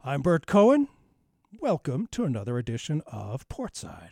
I'm Bert Cohen. Welcome to another edition of Portside.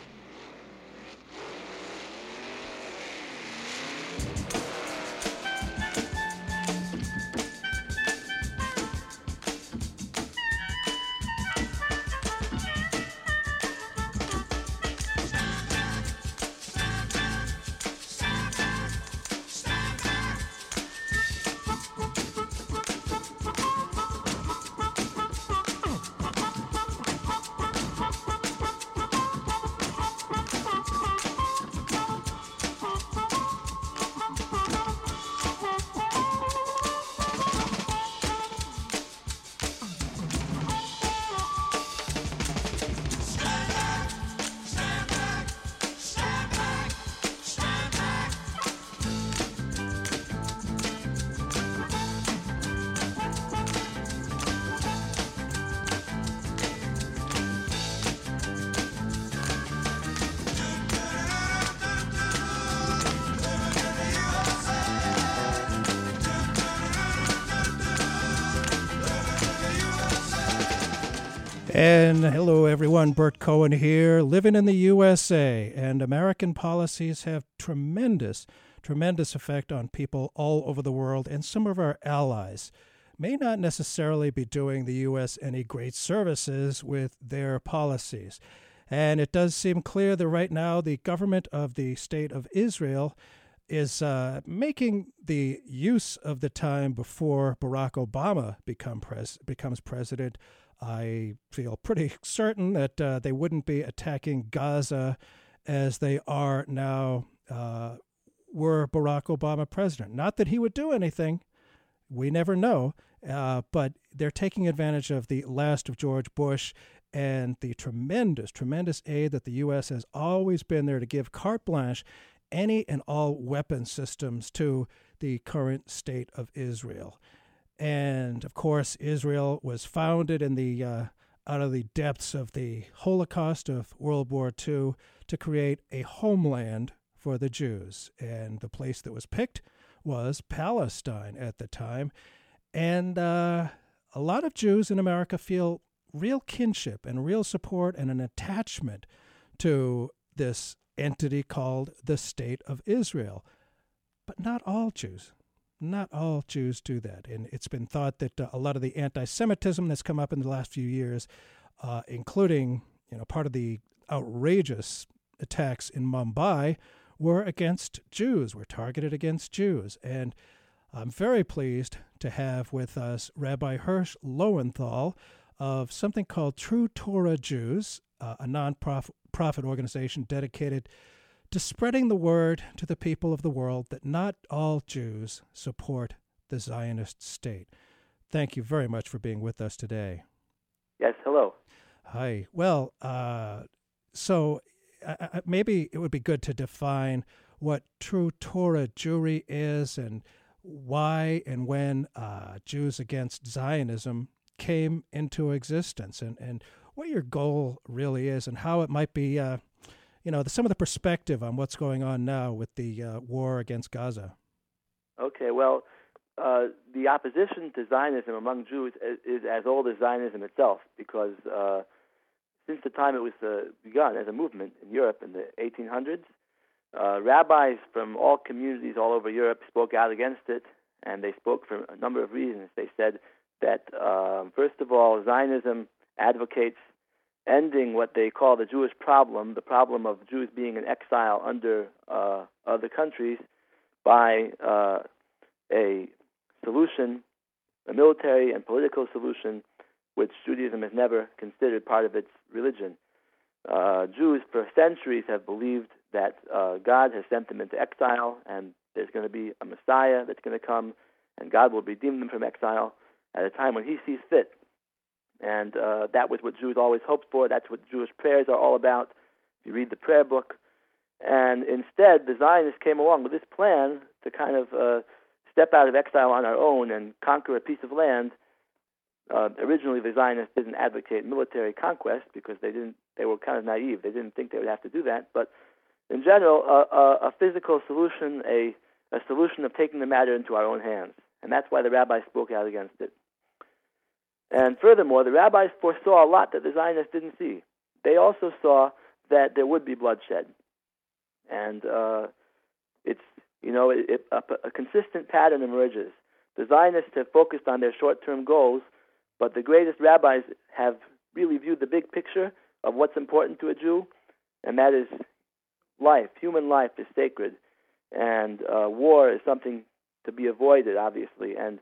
And hello, everyone. Bert Cohen here, living in the USA. And American policies have tremendous effect on people all over the world. And some of our allies may not necessarily be doing the U.S. any great services with their policies. And it does seem clear that right now the government of the State of Israel is making the use of the time before Barack Obama becomes president. I feel pretty certain that they wouldn't be attacking Gaza as they are now were Barack Obama president. Not that he would do anything. We never know. But they're taking advantage of the last of George Bush and the tremendous aid that the U.S. has always been there to give carte blanche any and all weapon systems to the current state of Israel. And, of course, Israel was founded in the out of the depths of the Holocaust of World War II to create a homeland for the Jews. And the place that was picked was Palestine at the time. And a lot of Jews in America feel real kinship and real support and an attachment to this entity called the State of Israel. But not all Jews. Not all Jews do that. And it's been thought that a lot of the anti-Semitism that's come up in the last few years, including part of the outrageous attacks in Mumbai, were against Jews, were targeted against Jews. And I'm very pleased to have with us Rabbi Hirsch Lowenthal of something called True Torah Jews, a non-profit organization dedicated to spreading the word to the people of the world that not all Jews support the Zionist state. Thank you very much for being with us today. Yes, hello. Hi. Well, so maybe it would be good to define what True Torah Jewry is and why and when Jews Against Zionism came into existence and what your goal really is and how it might be some of the perspective on what's going on now with the war against Gaza. Okay, well, the opposition to Zionism among Jews is as old as Zionism itself, because since the time it was begun as a movement in Europe in the 1800s, rabbis from all communities all over Europe spoke out against it, and they spoke for a number of reasons. They said that, first of all, Zionism advocates ending what they call the Jewish problem, the problem of Jews being in exile under other countries, by a solution, a military and political solution, which Judaism has never considered part of its religion. Jews for centuries have believed that God has sent them into exile, and there's going to be a Messiah that's going to come, and God will redeem them from exile at a time when He sees fit. And that was what Jews always hoped for. That's what Jewish prayers are all about. If you read the prayer book. And instead, the Zionists came along with this plan to kind of step out of exile on our own and conquer a piece of land. Originally, the Zionists didn't advocate military conquest because they were kind of naive. They didn't think they would have to do that. But in general, a physical solution, a solution of taking the matter into our own hands. And that's why the rabbis spoke out against it. And furthermore, the rabbis foresaw a lot that the Zionists didn't see. They also saw that there would be bloodshed. And a consistent pattern emerges. The Zionists have focused on their short-term goals, but the greatest rabbis have really viewed the big picture of what's important to a Jew, and that is life. Human life is sacred, and war is something to be avoided, obviously. And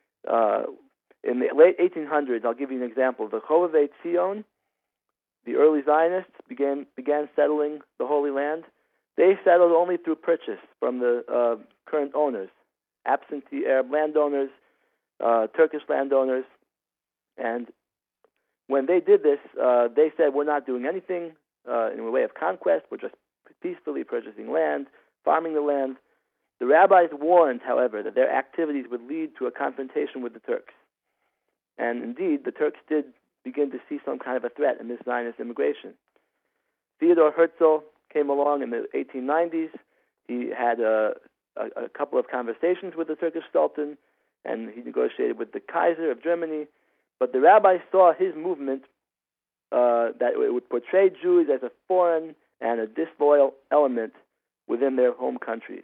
in the late 1800s, I'll give you an example. The Chovevei Tzion, the early Zionists, began settling the Holy Land. They settled only through purchase from the current owners, absentee Arab landowners, Turkish landowners. And when they did this, they said, we're not doing anything in the way of conquest. We're just peacefully purchasing land, farming the land. The rabbis warned, however, that their activities would lead to a confrontation with the Turks. And indeed, the Turks did begin to see some kind of a threat in this Zionist immigration. Theodor Herzl came along in the 1890s. He had a couple of conversations with the Turkish Sultan, and he negotiated with the Kaiser of Germany. But the rabbis saw his movement that it would portray Jews as a foreign and a disloyal element within their home countries.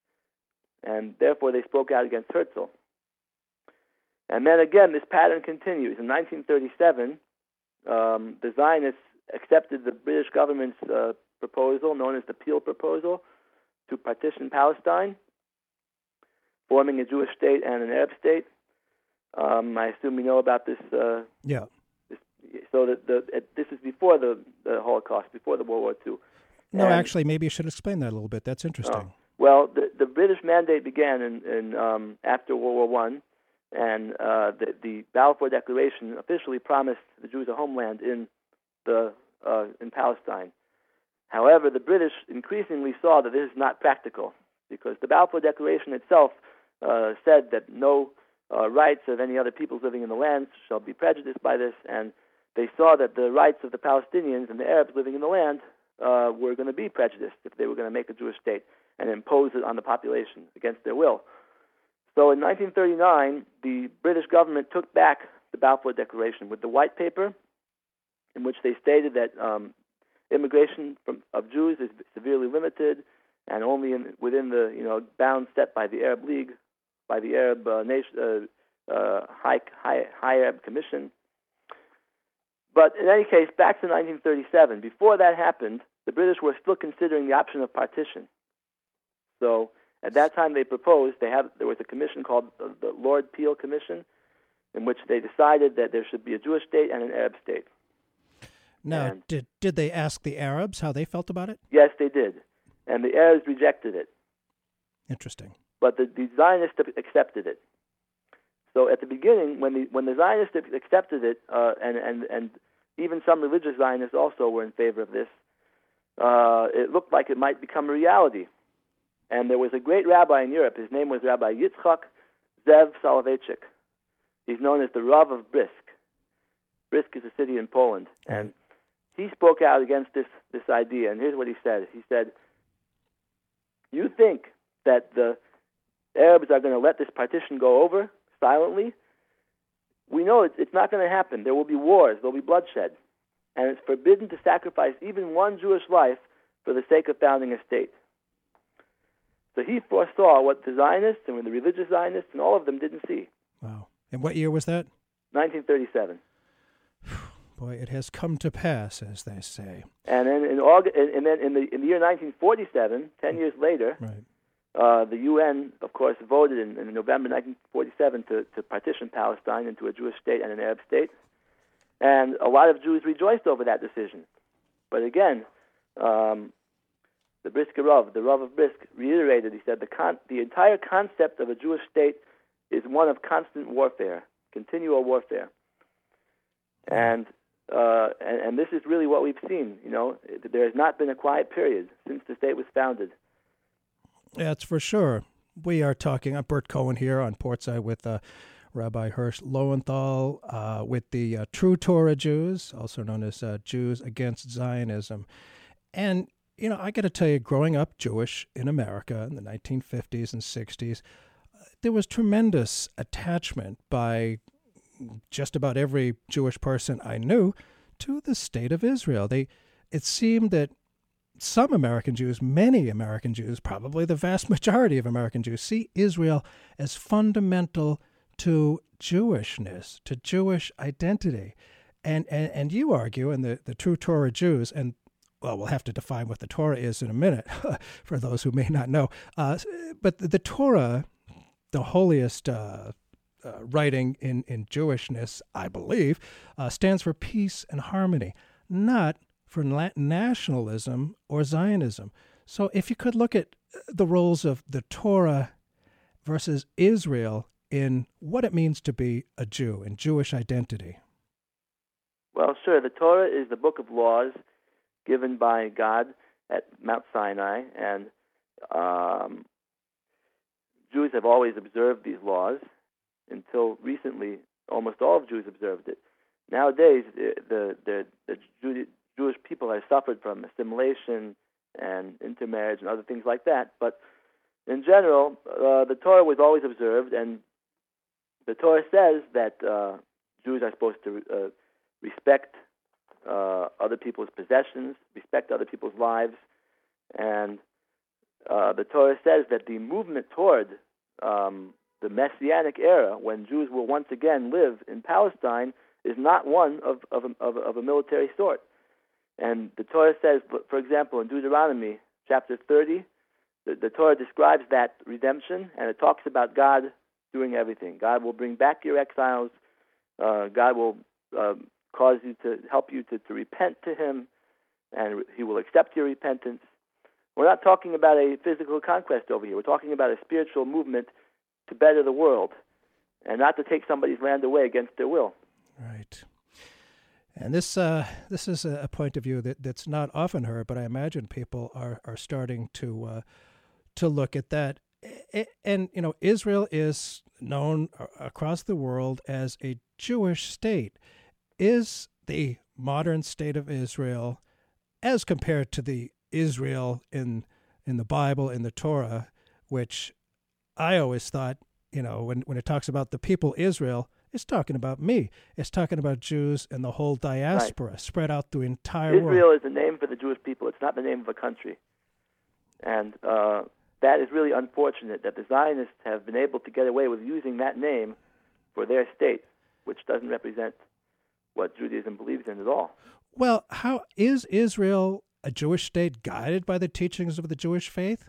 And therefore they spoke out against Herzl. And then again, this pattern continues. In 1937, the Zionists accepted the British government's proposal, known as the Peel Proposal, to partition Palestine, forming a Jewish state and an Arab state. I assume you know about this. Yeah. So this is before the Holocaust, before the World War II. No, actually, maybe you should explain that a little bit. That's interesting. Well, the British mandate began in after World War I, and the Balfour Declaration officially promised the Jews a homeland in Palestine. However, the British increasingly saw that this is not practical, because the Balfour Declaration itself said that no rights of any other peoples living in the land shall be prejudiced by this, and they saw that the rights of the Palestinians and the Arabs living in the land were going to be prejudiced if they were going to make a Jewish state and impose it on the population against their will. So in 1939, the British government took back the Balfour Declaration with the white paper, in which they stated that immigration of Jews is severely limited, and only within the bounds set by the Arab League, by the Arab High Arab Commission. But in any case, back to 1937. Before that happened, the British were still considering the option of partition. So at that time, they proposed. There was a commission called the Lord Peel Commission, in which they decided that there should be a Jewish state and an Arab state. Now, did they ask the Arabs how they felt about it? Yes, they did, and the Arabs rejected it. Interesting. But the Zionists accepted it. So at the beginning, when the Zionists accepted it, and even some religious Zionists also were in favor of this, it looked like it might become a reality. And there was a great rabbi in Europe. His name was Rabbi Yitzchak Zev Soloveitchik. He's known as the Rav of Brisk. Brisk is a city in Poland. And he spoke out against this idea. And here's what he said. He said, "You think that the Arabs are going to let this partition go over silently? We know it's not going to happen. There will be wars. There will be bloodshed. And it's forbidden to sacrifice even one Jewish life for the sake of founding a state." So he foresaw what the Zionists and the religious Zionists and all of them didn't see. Wow. And what year was that? 1937. Boy, it has come to pass, as they say. And then in August, and then in the year 1947, 10 years later, right. The UN, of course, voted in November 1947 to partition Palestine into a Jewish state and an Arab state. And a lot of Jews rejoiced over that decision. But again, the Brisker Rav, the Rav of Brisk, reiterated, he said, the entire concept of a Jewish state is one of constant warfare, continual warfare. And this is really what we've seen. There has not been a quiet period since the state was founded. That's for sure. We are talking, I'm Bert Cohen here on Portside with Rabbi Hirsch Lowenthal with the True Torah Jews, also known as Jews Against Zionism. And, I got to tell you, growing up Jewish in America in the 1950s and 60s, there was tremendous attachment by just about every Jewish person I knew, to the state of Israel. It seemed that some American Jews, many American Jews, probably the vast majority of American Jews, see Israel as fundamental to Jewishness, to Jewish identity. And you argue, and the true Torah Jews, and well, we'll have to define what the Torah is in a minute for those who may not know. But the Torah, the holiest writing in Jewishness, I believe, stands for peace and harmony, not for nationalism or Zionism. So if you could look at the roles of the Torah versus Israel in what it means to be a Jew and Jewish identity. Well, sure. The Torah is the book of laws given by God at Mount Sinai, and Jews have always observed these laws. Until recently, almost all of Jews observed it. Nowadays, the Jewish people have suffered from assimilation and intermarriage and other things like that. But in general, the Torah was always observed, and the Torah says that Jews are supposed to respect other people's possessions, respect other people's lives, and the Torah says that the movement toward the Messianic era, when Jews will once again live in Palestine, is not one of a military sort. And the Torah says, for example, in Deuteronomy chapter 30, the Torah describes that redemption, and it talks about God doing everything. God will bring back your exiles. God will cause you to help you to repent to Him, and He will accept your repentance. We're not talking about a physical conquest over here. We're talking about a spiritual movement to better the world, and not to take somebody's land away against their will. Right. And this is a point of view that's not often heard, but I imagine people are starting to look at that. And Israel is known across the world as a Jewish state. Is the modern state of Israel, as compared to the Israel in the Bible, in the Torah, which I always thought, when it talks about the people Israel, it's talking about me. It's talking about Jews and the whole diaspora spread out through the entire world. Israel is the name for the Jewish people. It's not the name of a country. And that is really unfortunate that the Zionists have been able to get away with using that name for their state, which doesn't represent what Judaism believes in at all. Well, how is Israel a Jewish state guided by the teachings of the Jewish faith?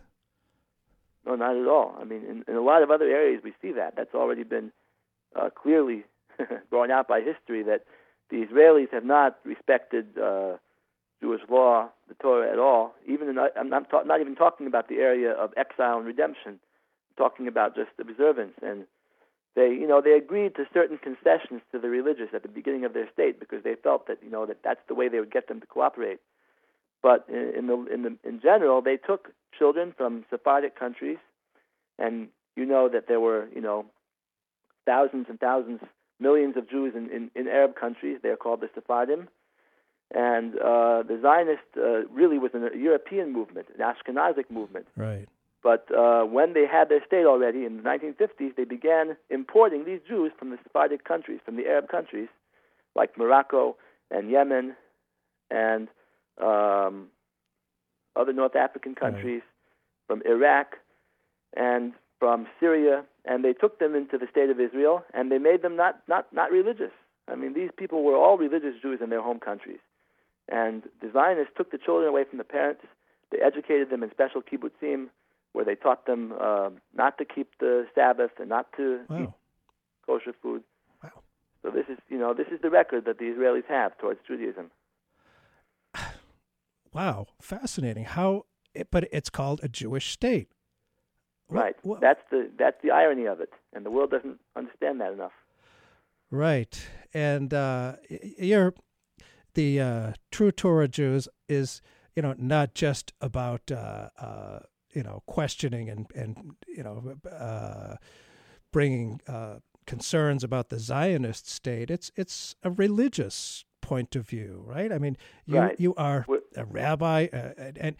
No, not at all. I mean, in a lot of other areas we see that. That's already been clearly brought out by history, that the Israelis have not respected Jewish law, the Torah at all. I'm not even talking about the area of exile and redemption. I'm talking about just observance. And they agreed to certain concessions to the religious at the beginning of their state because they felt that that that's the way they would get them to cooperate. But in general, they took children from Sephardic countries, and that there were thousands and thousands, millions of Jews in Arab countries. They are called the Sephardim. And the Zionist really was a European movement, an Ashkenazic movement. Right. But when they had their state already in the 1950s, they began importing these Jews from the Sephardic countries, from the Arab countries, like Morocco and Yemen and other North African countries, from Iraq and from Syria, and they took them into the state of Israel, and they made them not religious. I mean, these people were all religious Jews in their home countries. And the Zionists took the children away from the parents. They educated them in special kibbutzim, where they taught them not to keep the Sabbath and not to eat kosher food. Wow. So this is the record that the Israelis have towards Judaism. Wow, fascinating. But it's called a Jewish state. Right. That's the irony of it, and the world doesn't understand that enough. Right. And the true Torah Jews is not just about questioning and bringing concerns about the Zionist state. It's a religious point of view, right? I mean, you are a rabbi, and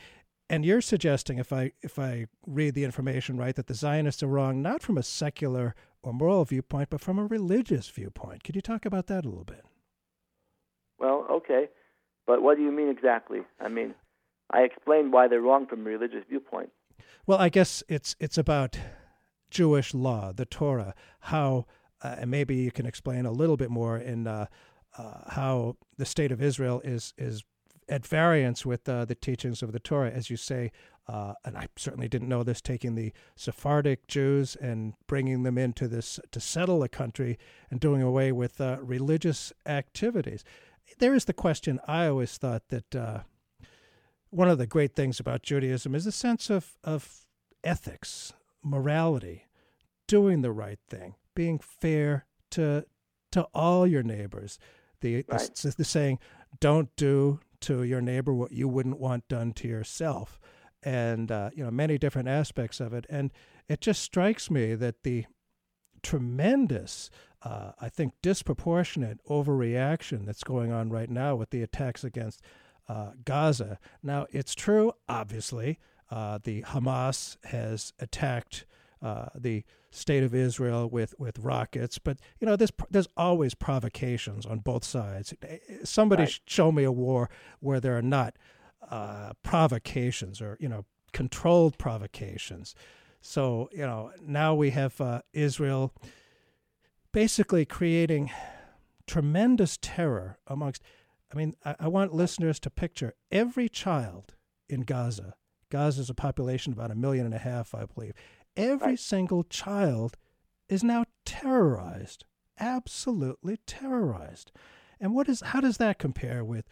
And you're suggesting, if I read the information right, that the Zionists are wrong not from a secular or moral viewpoint, but from a religious viewpoint. Could you talk about that a little bit? Well, okay, but what do you mean exactly? I mean, I explained why they're wrong from a religious viewpoint. Well, I guess it's about Jewish law, the Torah, how, and maybe you can explain a little bit more in how the state of Israel is at variance with the teachings of the Torah, as you say, and I certainly didn't know this, taking the Sephardic Jews and bringing them into this to settle a country and doing away with religious activities. There is the question, I always thought that one of the great things about Judaism is a sense of ethics, morality, doing the right thing, being fair to all your neighbors. The saying, don't do to your neighbor what you wouldn't want done to yourself, and many different aspects of it. And it just strikes me that the tremendous, I think, disproportionate overreaction that's going on right now with the attacks against Gaza. Now, it's true, obviously, the Hamas has attacked the state of Israel with rockets, but there's always provocations on both sides. Somebody show me a war where there are not provocations or controlled provocations. So now we have Israel basically creating tremendous terror amongst. I mean, I want listeners to picture every child in Gaza. Gaza's a population of about 1.5 million, I believe. Every single child is now terrorized, absolutely terrorized. And how does that compare with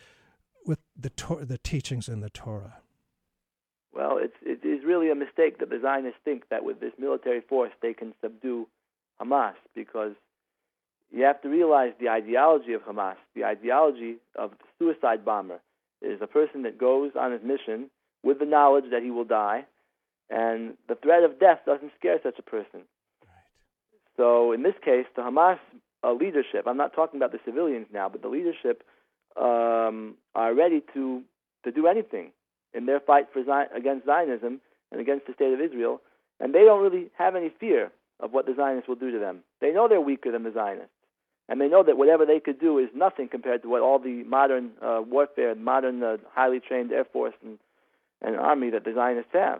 the teachings in the Torah? Well, it is really a mistake that the Zionists think that with this military force they can subdue Hamas, because you have to realize the ideology of Hamas, the ideology of the suicide bomber, is a person that goes on his mission with the knowledge that he will die, and the threat of death doesn't scare such a person. Right. So in this case, the Hamas leadership, I'm not talking about the civilians now, but the leadership are ready to do anything in their fight against Zionism and against the state of Israel, and they don't really have any fear of what the Zionists will do to them. They know they're weaker than the Zionists, and they know that whatever they could do is nothing compared to what all the modern warfare, modern highly trained Air Force and Army that the Zionists have.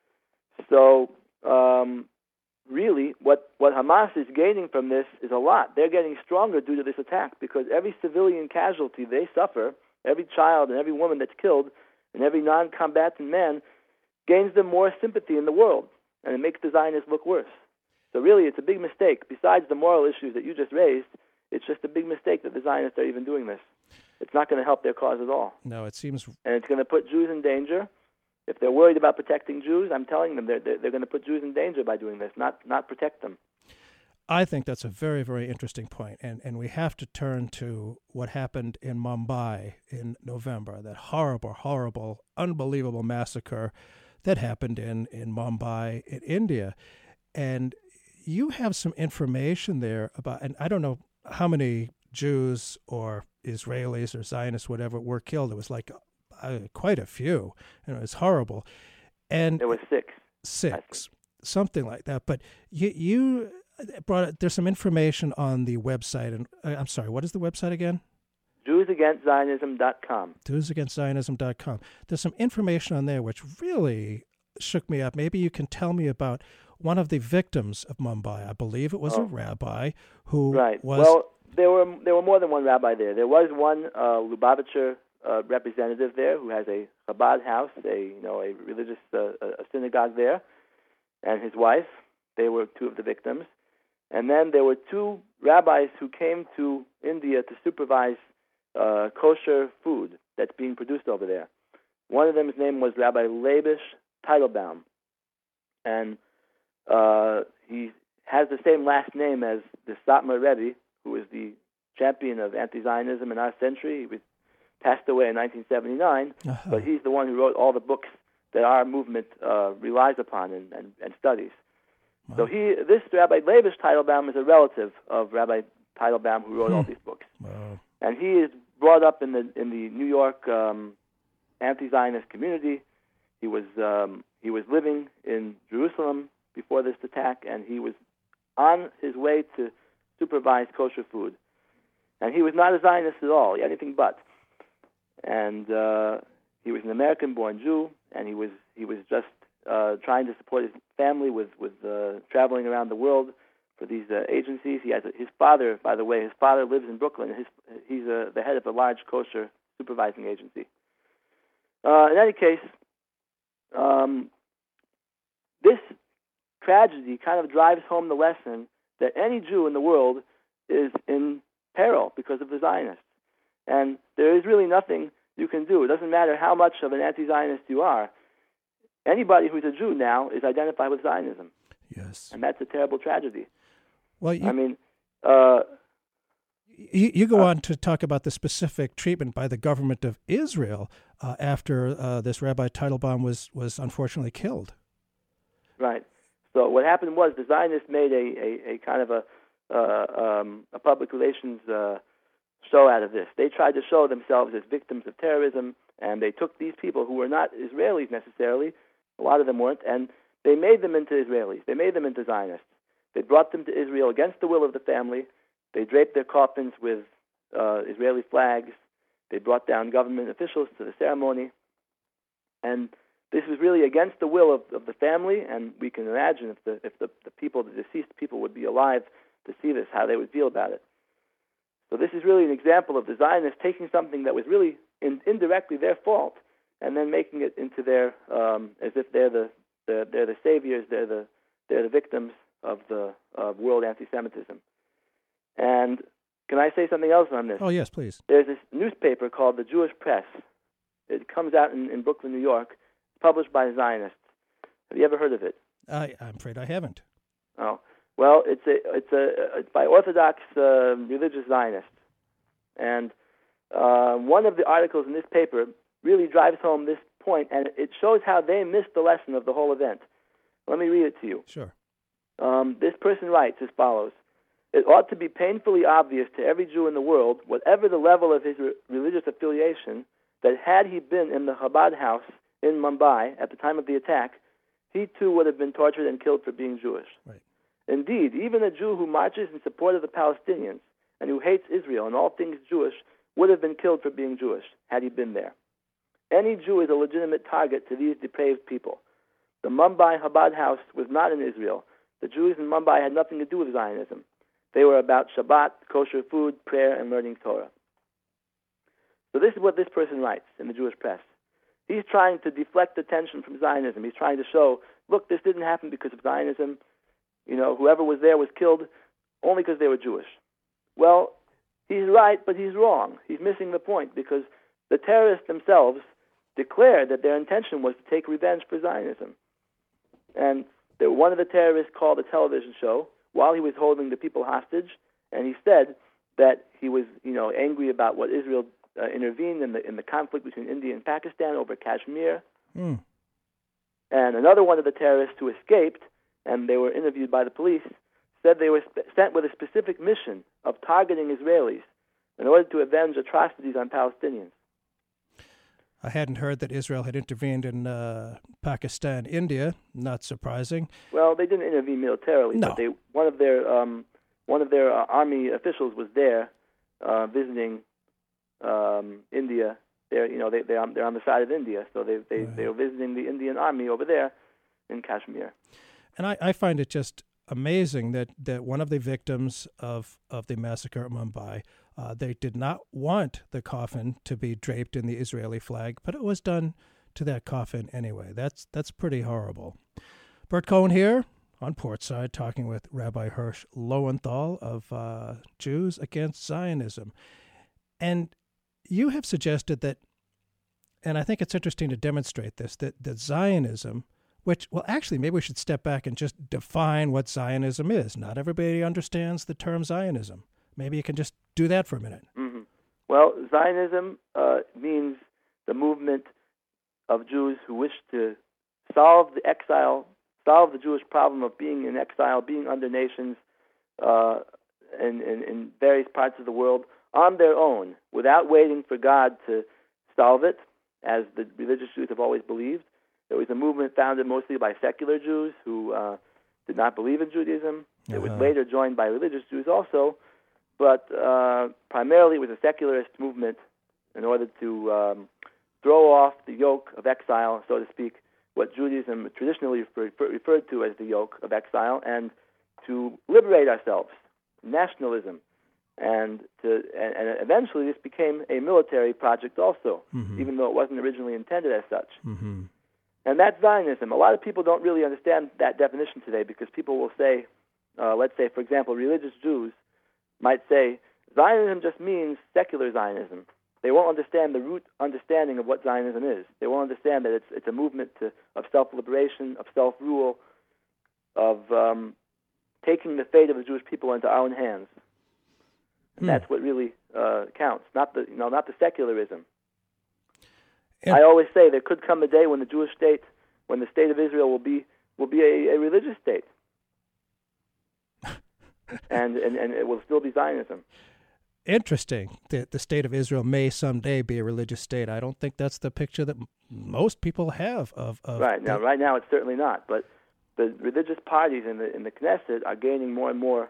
So really, what Hamas is gaining from this is a lot. They're getting stronger due to this attack, because every civilian casualty they suffer, every child and every woman that's killed, and every non-combatant man gains them more sympathy in the world, and it makes the Zionists look worse. So really, it's a big mistake. Besides the moral issues that you just raised, it's just a big mistake that the Zionists are even doing this. It's not going to help their cause at all. No, it seems... And it's going to put Jews in danger. If they're worried about protecting Jews, I'm telling them they're going to put Jews in danger by doing this, not protect them. I think that's a very, very interesting point, and we have to turn to what happened in Mumbai in November, that horrible, horrible, unbelievable massacre that happened in Mumbai in India. And you have some information there about, and I don't know how many Jews or Israelis or Zionists, whatever, were killed. It was like quite a few. It's horrible. And there were six, something like that. But you brought, there's some information on the website, and I'm sorry, what is the website again? JewsAgainstZionism.com. JewsAgainstZionism.com. There's some information on there which really shook me up. Maybe you can tell me about one of the victims of Mumbai. I believe it was a rabbi who was... Well, there were more than one rabbi there. There was one Lubavitcher representative there who has a Chabad house, a religious a synagogue there, and his wife. They were two of the victims. And then there were two rabbis who came to India to supervise kosher food that's being produced over there. One of them's name was Rabbi Leibish Teitelbaum, and he has the same last name as the Satmar Rebbe, who is the champion of anti-Zionism in our century. He passed away in 1979, but he's the one who wrote all the books that our movement relies upon and studies. Wow. So this Rabbi Leibish Teitelbaum is a relative of Rabbi Teitelbaum, who wrote all these books. Wow. And he is brought up in the New York anti-Zionist community. He was living in Jerusalem before this attack, and he was on his way to supervise kosher food. And he was not a Zionist at all, anything but. And he was an American-born Jew, and he was just trying to support his family with traveling around the world for these agencies. He has his father, by the way. His father lives in Brooklyn. He's the head of a large kosher supervising agency. In any case, this tragedy kind of drives home the lesson that any Jew in the world is in peril because of the Zionists. And there is really nothing you can do. It doesn't matter how much of an anti-Zionist you are. Anybody who's a Jew now is identified with Zionism. Yes. And that's a terrible tragedy. Well, you go on to talk about the specific treatment by the government of Israel after this Rabbi Teitelbaum was unfortunately killed. Right. So what happened was the Zionists made a kind of a public relations show out of this. They tried to show themselves as victims of terrorism, and they took these people who were not Israelis necessarily, a lot of them weren't, and they made them into Israelis. They made them into Zionists. They brought them to Israel against the will of the family. They draped their coffins with Israeli flags. They brought down government officials to the ceremony. And this was really against the will of the family, and we can imagine if the people, the deceased people, would be alive to see this, how they would feel about it. So this is really an example of the Zionists taking something that was really indirectly their fault, and then making it into their as if they're the saviors, they're the victims of world anti-Semitism. And can I say something else on this? Oh yes, please. There's this newspaper called the Jewish Press. It comes out in Brooklyn, New York, published by Zionists. Have you ever heard of it? I'm afraid I haven't. Oh. Well, it's by Orthodox religious Zionists, and one of the articles in this paper really drives home this point, and it shows how they missed the lesson of the whole event. Let me read it to you. Sure. This person writes as follows: "It ought to be painfully obvious to every Jew in the world, whatever the level of his religious affiliation, that had he been in the Chabad house in Mumbai at the time of the attack, he too would have been tortured and killed for being Jewish. Right. Indeed, even a Jew who marches in support of the Palestinians and who hates Israel and all things Jewish would have been killed for being Jewish had he been there. Any Jew is a legitimate target to these depraved people. The Mumbai Chabad house was not in Israel. The Jews in Mumbai had nothing to do with Zionism. They were about Shabbat, kosher food, prayer, and learning Torah." So this is what this person writes in the Jewish Press. He's trying to deflect attention from Zionism. He's trying to show, look, this didn't happen because of Zionism. You know, whoever was there was killed only because they were Jewish. Well, he's right, but he's wrong. He's missing the point, because the terrorists themselves declared that their intention was to take revenge for Zionism. And one of the terrorists called a television show while he was holding the people hostage, and he said that he was, angry about what Israel intervened in the conflict between India and Pakistan over Kashmir. And another one of the terrorists who escaped, and they were interviewed by the police, said they were sent with a specific mission of targeting Israelis in order to avenge atrocities on Palestinians. I hadn't heard that Israel had intervened in Pakistan, India. Not surprising. Well, they didn't intervene militarily, no. But one of their army officials was there visiting India. They're on the side of India, so they were visiting the Indian army over there in Kashmir. And I find it just amazing that one of the victims of the massacre at Mumbai, they did not want the coffin to be draped in the Israeli flag, but it was done to that coffin anyway. That's pretty horrible. Bert Cohen here on Portside, talking with Rabbi Hirsch Lowenthal of Jews Against Zionism. And you have suggested that, and I think it's interesting to demonstrate this, that Zionism, which, well, actually, maybe we should step back and just define what Zionism is. Not everybody understands the term Zionism. Maybe you can just do that for a minute. Mm-hmm. Well, Zionism means the movement of Jews who wish to solve the Jewish problem of being in exile, being under nations in various parts of the world on their own, without waiting for God to solve it, as the religious Jews have always believed. It was a movement founded mostly by secular Jews who did not believe in Judaism. It was later joined by religious Jews also, but primarily it was a secularist movement in order to throw off the yoke of exile, so to speak, what Judaism traditionally referred to as the yoke of exile, and to liberate ourselves, nationalism. And eventually this became a military project also, even though it wasn't originally intended as such. And that's Zionism. A lot of people don't really understand that definition today because people will say, let's say, for example, religious Jews might say, Zionism just means secular Zionism. They won't understand the root understanding of what Zionism is. They won't understand that it's a movement of self-liberation, of self-rule, of taking the fate of the Jewish people into our own hands. And that's what really counts, not the secularism. And I always say there could come a day when the Jewish state, when the state of Israel will be a religious state, and it will still be Zionism. Interesting. The state of Israel may someday be a religious state. I don't think that's the picture that most people have of right now. Right now, it's certainly not. But the religious parties in the Knesset are gaining more and more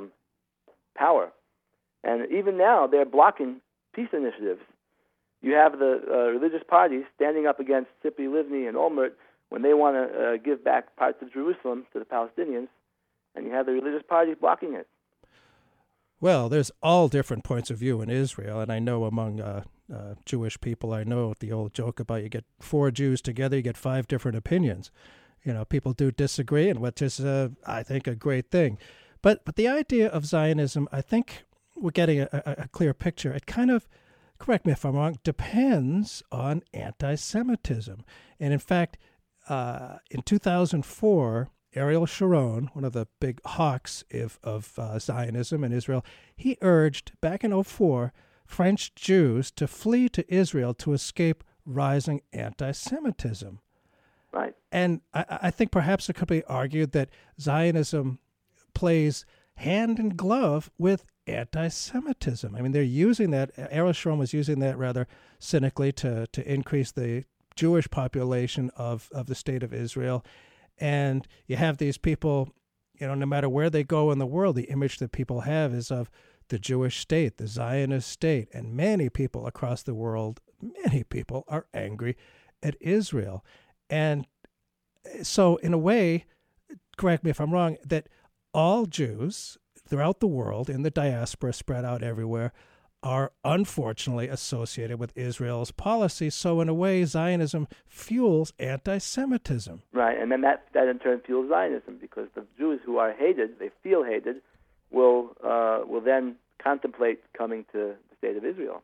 power. And even now, they're blocking peace initiatives. You have the religious parties standing up against Tzipi Livni and Olmert when they want to give back parts of Jerusalem to the Palestinians, and you have the religious parties blocking it. Well, there's all different points of view in Israel, and I know among Jewish people, I know the old joke about you get 4 Jews together, you get 5 different opinions. You know, people do disagree, and which is, I think, a great thing. But the idea of Zionism, I think we're getting a clear picture. It kind of, correct me if I'm wrong, depends on anti-Semitism. And in fact, in 2004, Ariel Sharon, one of the big hawks of Zionism in Israel, he urged, back in 2004, French Jews to flee to Israel to escape rising anti-Semitism. Right. And I think perhaps it could be argued that Zionism plays hand in glove with anti-Semitism. I mean, they're using that. Ariel Sharon was using that rather cynically to increase the Jewish population of the state of Israel. And you have these people, you know, no matter where they go in the world, the image that people have is of the Jewish state, the Zionist state. And many people across the world, many people are angry at Israel. And so in a way, correct me if I'm wrong, that all Jews throughout the world in the diaspora spread out everywhere are unfortunately associated with Israel's policies. So in a way, Zionism fuels anti-Semitism. Right, and then that in turn fuels Zionism because the Jews who are hated, they feel hated, will then contemplate coming to the state of Israel.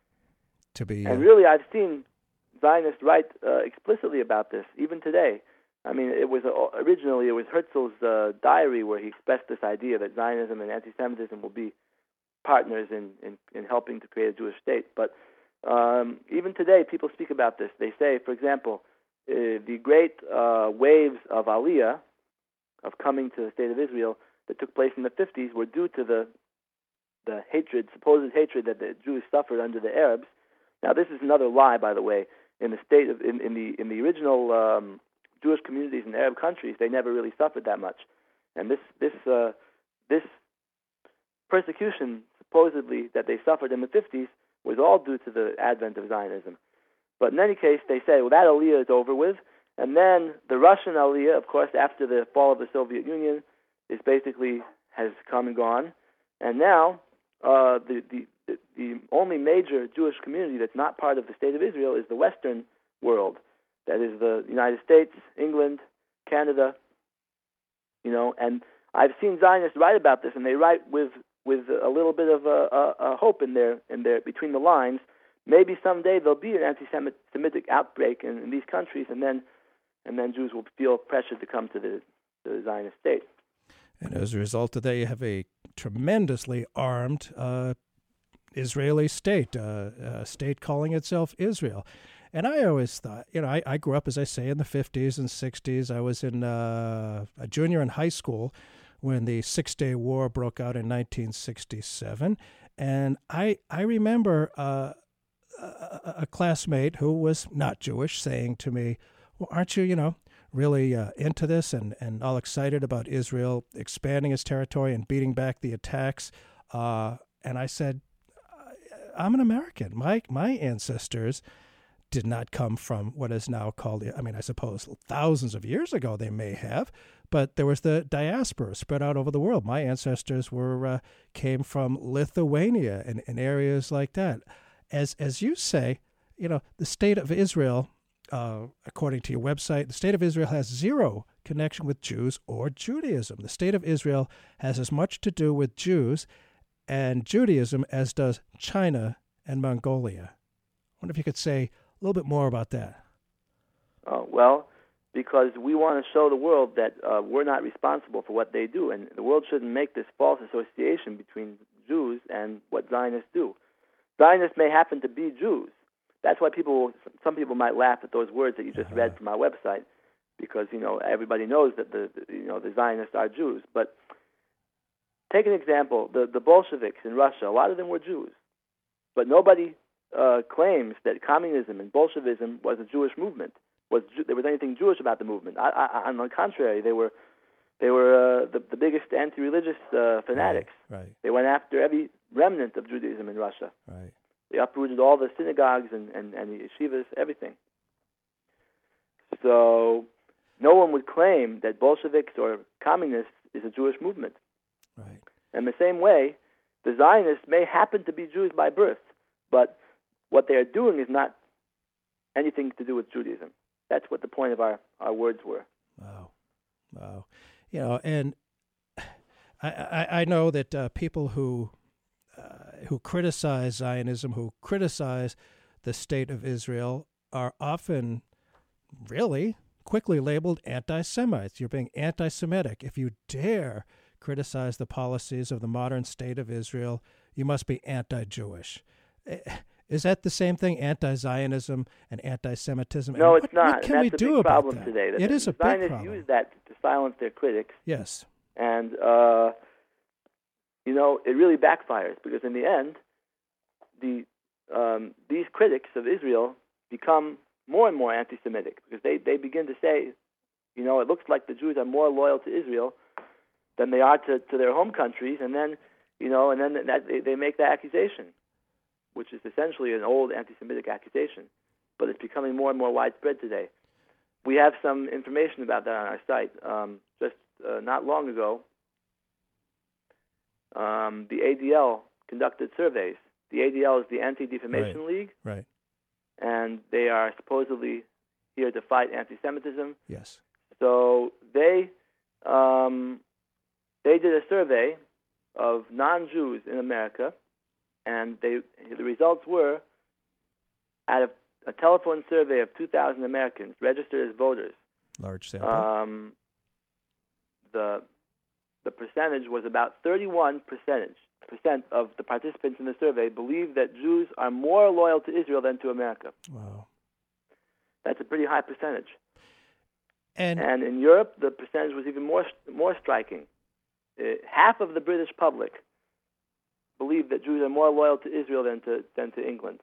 And really, I've seen Zionists write explicitly about this, even today. I mean, originally it was Herzl's diary where he expressed this idea that Zionism and anti-Semitism will be partners in helping to create a Jewish state. But even today, people speak about this. They say, for example, the great waves of Aliyah, of coming to the state of Israel, that took place in the 50s were due to the hatred, supposed hatred that the Jews suffered under the Arabs. Now, this is another lie, by the way. In the state of in the original Jewish communities in Arab countries, they never really suffered that much, and this persecution supposedly that they suffered in the 50s was all due to the advent of Zionism. But in any case, they say, well, that Aliyah is over with, and then the Russian Aliyah, of course, after the fall of the Soviet Union, has come and gone, and now the only major Jewish community that's not part of the state of Israel is the Western world. That is the United States, England, Canada, you know. And I've seen Zionists write about this, and they write with a little bit of a hope in their between the lines. Maybe someday there'll be an anti-Semitic outbreak in these countries, and then Jews will feel pressured to come to the Zionist state. And as a result of that, you have a tremendously armed Israeli state, a state calling itself Israel. And I always thought, you know, I grew up, as I say, in the 50s and 60s. I was in a junior in high school when the Six-Day War broke out in 1967. And I remember a classmate who was not Jewish saying to me, Well, aren't you, really into this and all excited about Israel expanding its territory and beating back the attacks? And I said, I'm an American. My ancestors did not come from what is now called, I suppose thousands of years ago they may have, but there was the diaspora spread out over the world. My ancestors came from Lithuania and areas like that. As you say, the state of Israel, according to your website, the state of Israel has zero connection with Jews or Judaism. The state of Israel has as much to do with Jews and Judaism as does China and Mongolia. I wonder if you could say a little bit more about that. Oh, well, because we want to show the world that we're not responsible for what they do, and the world shouldn't make this false association between Jews and what Zionists do. Zionists may happen to be Jews. That's why some people might laugh at those words that you just read from our website, because everybody knows that the Zionists are Jews. But take an example: the Bolsheviks in Russia. A lot of them were Jews, but nobody claims that communism and Bolshevism was a Jewish movement. There was anything Jewish about the movement? On the contrary, they were the biggest anti-religious fanatics. Right. They went after every remnant of Judaism in Russia. Right. They uprooted all the synagogues and the yeshivas, everything. So no one would claim that Bolsheviks or communists is a Jewish movement. Right. In the same way, the Zionists may happen to be Jews by birth, but what they are doing is not anything to do with Judaism. That's what the point of our words were. Wow. And I know that people who criticize Zionism, who criticize the state of Israel, are often really quickly labeled anti-Semites. You're being anti-Semitic. If you dare criticize the policies of the modern state of Israel, you must be anti-Jewish. Is that the same thing, anti-Zionism and anti-Semitism? No, it's not. What can we do about problem that? today. It is a big problem. problem. Zionists use that to silence their critics. Yes. And, it really backfires, because in the end, these critics of Israel become more and more anti-Semitic, because they begin to say, it looks like the Jews are more loyal to Israel than they are to their home countries, and then they make that accusation, which is essentially an old anti-Semitic accusation, but it's becoming more and more widespread today. We have some information about that on our site. Just not long ago, the ADL conducted surveys. The ADL is the Anti-Defamation League, right, and they are supposedly here to fight anti-Semitism. Yes. So they did a survey of non-Jews in America, and the results were, out of a telephone survey of 2,000 Americans registered as voters, large sample, the percentage was about 31% of the participants in the survey believe that Jews are more loyal to Israel than to America. Wow. That's a pretty high percentage. And in Europe, the percentage was even more striking. Half of the British public believe that Jews are more loyal to Israel than to England.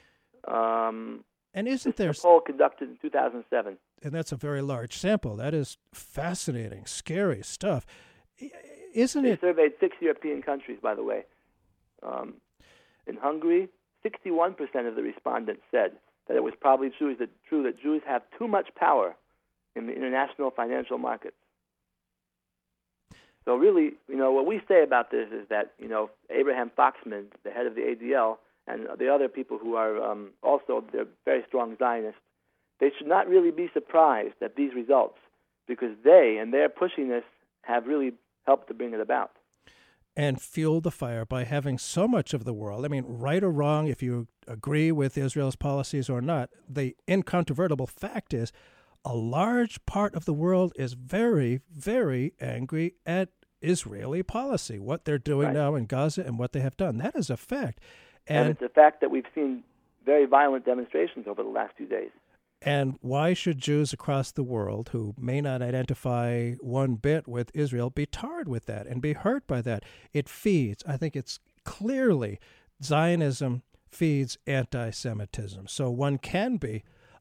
And isn't there a poll conducted in 2007? And that's a very large sample. That is fascinating, scary stuff. Isn't it? They surveyed 6 European countries, by the way. In Hungary, 61% of the respondents said that it was probably true that Jews have too much power in the international financial markets. So really, what we say about this is that, Abraham Foxman, the head of the ADL, and the other people who are also, they're very strong Zionists, they should not really be surprised at these results, because they and their pushiness have really helped to bring it about. And fueled the fire by having so much of the world. I mean, right or wrong, if you agree with Israel's policies or not, the incontrovertible fact is a large part of the world is very, very angry at Israeli policy, what they're doing now in Gaza and what they have done. That is a fact. And it's a fact that we've seen very violent demonstrations over the last few days. And why should Jews across the world who may not identify one bit with Israel be tarred with that and be hurt by that? It feeds, I think it's clearly, Zionism feeds anti-Semitism. So one can be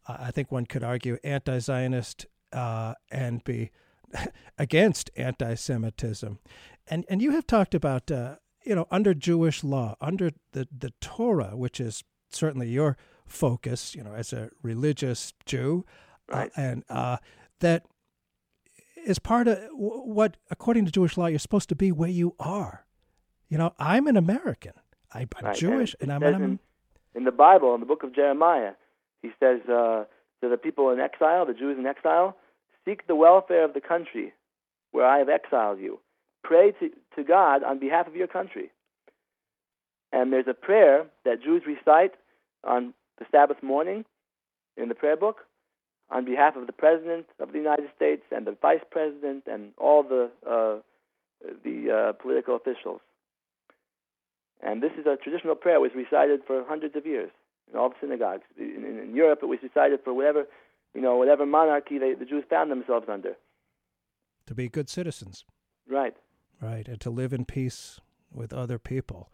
I think one could argue, anti-Zionist and be against anti-Semitism. And you have talked about, under Jewish law, under the Torah, which is certainly your focus, as a religious Jew, Right. and that is part of what, according to Jewish law, you're supposed to be where you are. I'm an American. I'm Right. Jewish, and I'm in the Bible, in the book of Jeremiah, he says to the people in exile, the Jews in exile, seek the welfare of the country where I have exiled you. Pray to God on behalf of your country. And there's a prayer that Jews recite on the Sabbath morning in the prayer book on behalf of the President of the United States and the Vice President and all the political officials. And this is a traditional prayer. It was recited for hundreds of years in all the synagogues. In Europe, it was recited for whatever monarchy the Jews found themselves under. To be good citizens. Right. Right, and to live in peace with other people.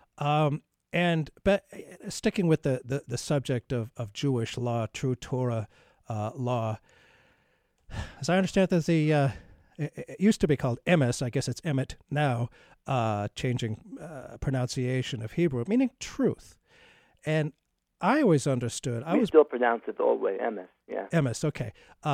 But sticking with the subject of Jewish law, true Torah law, as I understand that it used to be called emes, I guess it's emet now, changing pronunciation of Hebrew, meaning truth. And I always understood... We still pronounce it the old way, emes, yeah. Emes, okay.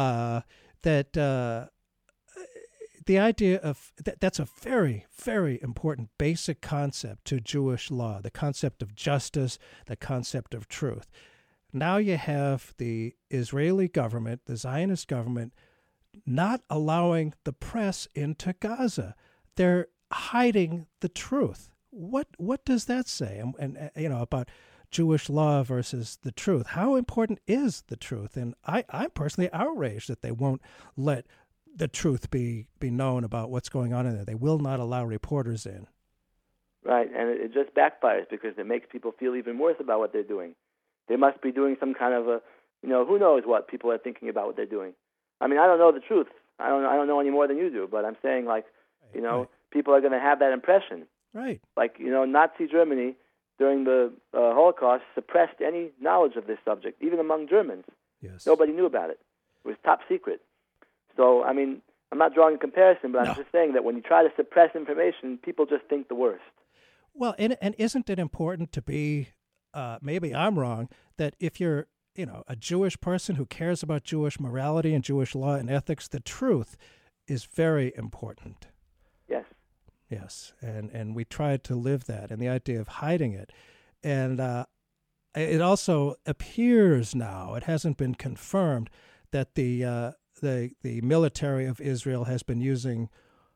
That the idea of... that's a very, very important basic concept to Jewish law, the concept of justice, the concept of truth. Now you have the Israeli government, the Zionist government, not allowing the press into Gaza. They're hiding the truth. What does that say? And about Jewish law versus the truth. How important is the truth? And I'm personally outraged that they won't let the truth be known about what's going on in there. They will not allow reporters in. Right, and it just backfires because it makes people feel even worse about what they're doing. They must be doing some kind of who knows what people are thinking about what they're doing. I mean, I don't know the truth. I don't know any more than you do, but I'm saying, right. People are going to have that impression. Right. Like, Nazi Germany during the Holocaust suppressed any knowledge of this subject, even among Germans. Yes. Nobody knew about it. It was top secret. So, I mean, I'm not drawing a comparison, but I'm just saying that when you try to suppress information, people just think the worst. Well, and isn't it important to be, maybe I'm wrong, that if you're, a Jewish person who cares about Jewish morality and Jewish law and ethics, the truth is very important. Yes. Yes, and we tried to live that, and the idea of hiding it. And it also appears now, it hasn't been confirmed, that the military of Israel has been using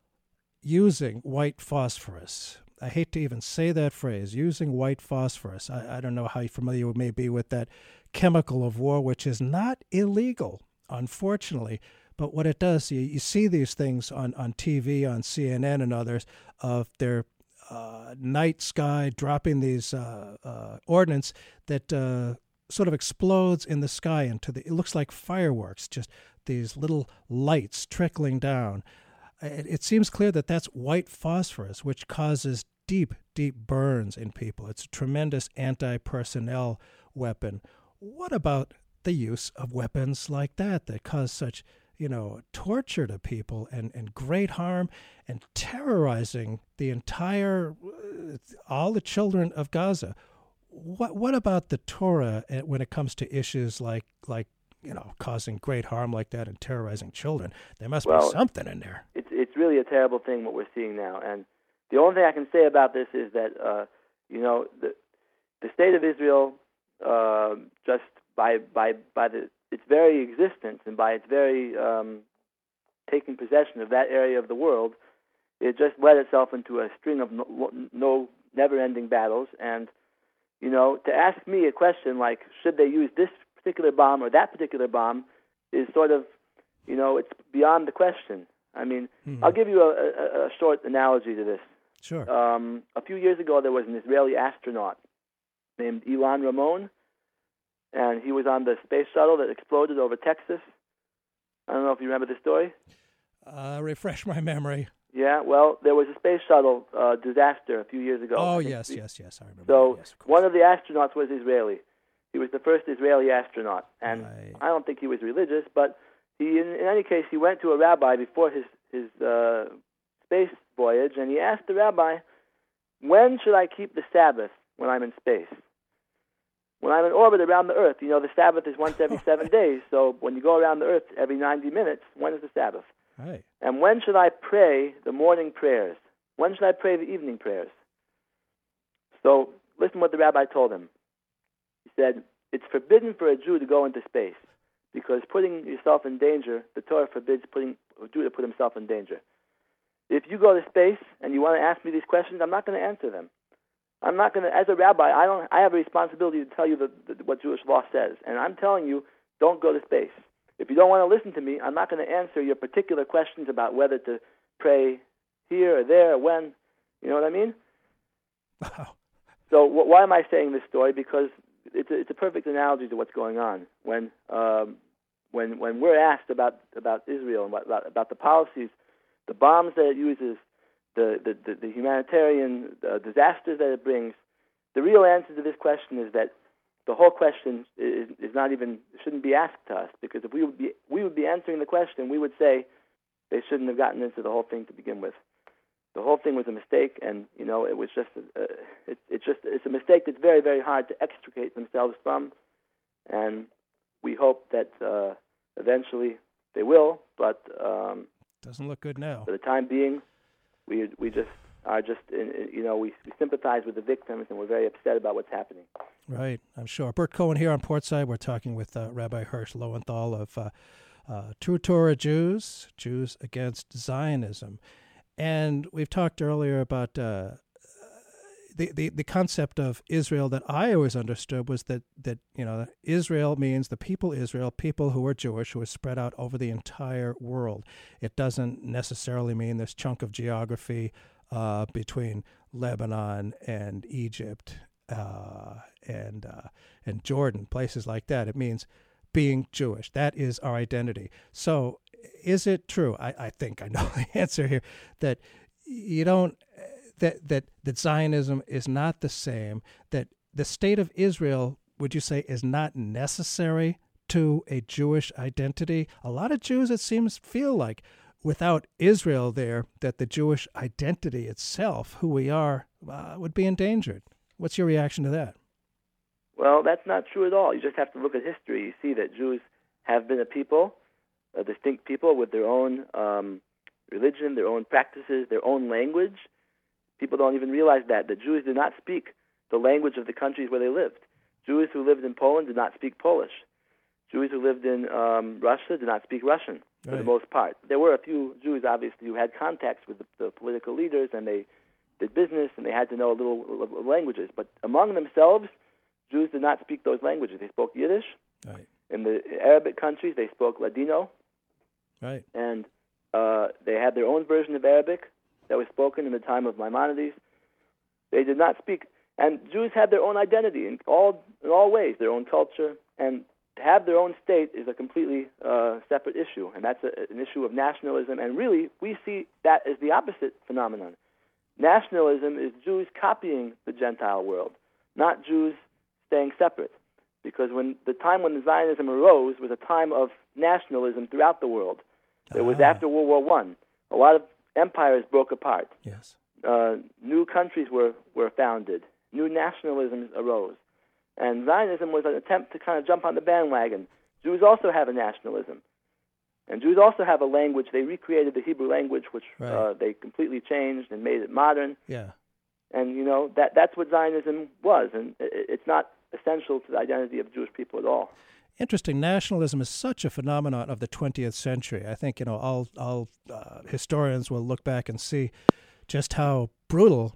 white phosphorus. I hate to even say that phrase, using white phosphorus. I don't know how familiar you may be with that chemical of war, which is not illegal, unfortunately. But what it does, you see these things on TV, on CNN and others, of their night sky dropping these ordnance that sort of explodes in the sky it looks like fireworks, just these little lights trickling down. It seems clear that that's white phosphorus, which causes deep, deep burns in people. It's a tremendous anti-personnel weapon. What about the use of weapons like that cause such, torture to people and great harm and terrorizing the all the children of Gaza? What about the Torah when it comes to issues like causing great harm like that and terrorizing children? There must be something in there. It's really a terrible thing what we're seeing now. And the only thing I can say about this is that, the state of Israel, just by its very existence and by its very taking possession of that area of the world, it just led itself into a string of no never-ending battles. And, to ask me a question like, should they use this particular bomb or that particular bomb is sort of, it's beyond the question. I mean, I'll give you a short analogy to this. Sure. A few years ago, there was an Israeli astronaut named Ilan Ramon, and he was on the space shuttle that exploded over Texas. I don't know if you remember the story. Refresh my memory. Yeah, well, there was a space shuttle disaster a few years ago. Oh, yes, I remember. So yes, one of the astronauts was Israeli. He was the first Israeli astronaut, and Right. I don't think he was religious, but in any case, he went to a rabbi before his space voyage, and he asked the rabbi, when should I keep the Sabbath when I'm in space? When I'm in orbit around the Earth, the Sabbath is once every 7 days, so when you go around the Earth every 90 minutes, when is the Sabbath? Right. And when should I pray the morning prayers? When should I pray the evening prayers? So listen what the rabbi told him. He said, it's forbidden for a Jew to go into space because putting yourself in danger, the Torah forbids a Jew to put himself in danger. If you go to space and you want to ask me these questions, I'm not going to answer them. I'm not going to, as a rabbi, I have a responsibility to tell you what Jewish law says. And I'm telling you, don't go to space. If you don't want to listen to me, I'm not going to answer your particular questions about whether to pray here or there or when. You know what I mean? Wow. So why am I saying this story? Because it's a perfect analogy to what's going on. When we're asked about Israel and about the policies, the bombs that it uses, the humanitarian disasters that it brings, the real answer to this question is that the whole question is not even, shouldn't be asked to us, because if we would be answering the question, we would say they shouldn't have gotten into the whole thing to begin with. The whole thing was a mistake, and it was just it's a mistake that's very, very hard to extricate themselves from, and we hope that eventually they will, but doesn't look good now. For the time being, we just are we sympathize with the victims, and we're very upset about what's happening. Right, I'm sure. Bert Cohen here on Portside. We're talking with Rabbi Hirsch Lowenthal of True Torah Jews Against Zionism. And we've talked earlier about the concept of Israel that I always understood was that Israel means the people Israel, people who are Jewish, who are spread out over the entire world. It doesn't necessarily mean this chunk of geography between Lebanon and Egypt and Jordan, places like that. It means being Jewish. That is our identity. So is it true? I think I know the answer here, that you don't that Zionism is not the same, that the state of Israel, would you say, is not necessary to a Jewish identity? A lot of Jews, it seems, feel like without Israel there, that the Jewish identity itself, who we are, would be endangered. What's your reaction to that? Well, that's not true at all. You just have to look at history. You see that Jews have been a people, a distinct people with their own religion, their own practices, their own language. People don't even realize that Jews did not speak the language of the countries where they lived. Jews who lived in Poland did not speak Polish. Jews who lived in Russia did not speak Russian, for the most part. There were a few Jews, obviously, who had contacts with the political leaders, and they did business, and they had to know a little languages. But among themselves, Jews did not speak those languages. They spoke Yiddish. Right. In the Arabic countries, they spoke Ladino. Right. And they had their own version of Arabic that was spoken in the time of Maimonides. They did not speak. And Jews had their own identity in all ways, their own culture. And to have their own state is a completely separate issue. And that's an issue of nationalism. And really, we see that as the opposite phenomenon. Nationalism is Jews copying the Gentile world, not Jews staying separate. Because the time when Zionism arose was a time of nationalism throughout the world. It was after World War I. A lot of empires broke apart. Yes. New countries were founded. New nationalisms arose. And Zionism was an attempt to kind of jump on the bandwagon. Jews also have a nationalism. And Jews also have a language. They recreated the Hebrew language, which they completely changed and made it modern. Yeah. And, that's what Zionism was. And it's not essential to the identity of Jewish people at all. Interesting. Nationalism is such a phenomenon of the 20th century. I think, all historians will look back and see just how brutal.